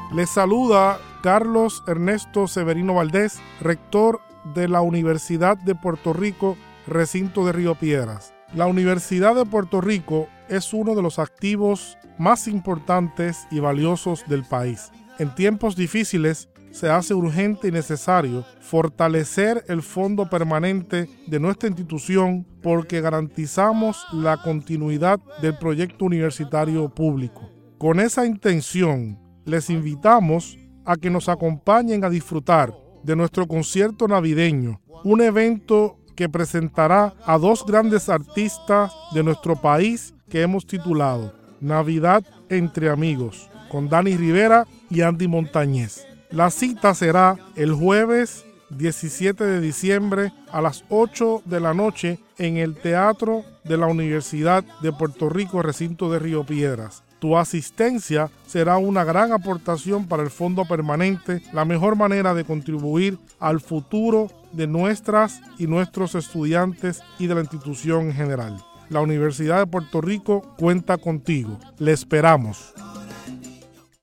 Les saluda Carlos Ernesto Severino Valdés, rector de la Universidad de Puerto Rico, recinto de Río Piedras. La Universidad de Puerto Rico es uno de los activos más importantes y valiosos del país. En tiempos difíciles se hace urgente y necesario fortalecer el fondo permanente de nuestra institución porque garantizamos la continuidad del proyecto universitario público. Con esa intención, les invitamos a que nos acompañen a disfrutar de nuestro concierto navideño, un evento que presentará a dos grandes artistas de nuestro país que hemos titulado Navidad entre Amigos, con Dani Rivera y Andy Montañez. La cita será el jueves 17 de diciembre a las 8 de la noche en el Teatro de la Universidad de Puerto Rico, recinto de Río Piedras. Tu asistencia será una gran aportación para el fondo permanente, la mejor manera de contribuir al futuro de nuestras y nuestros estudiantes y de la institución en general. La Universidad de Puerto Rico cuenta contigo. Le esperamos.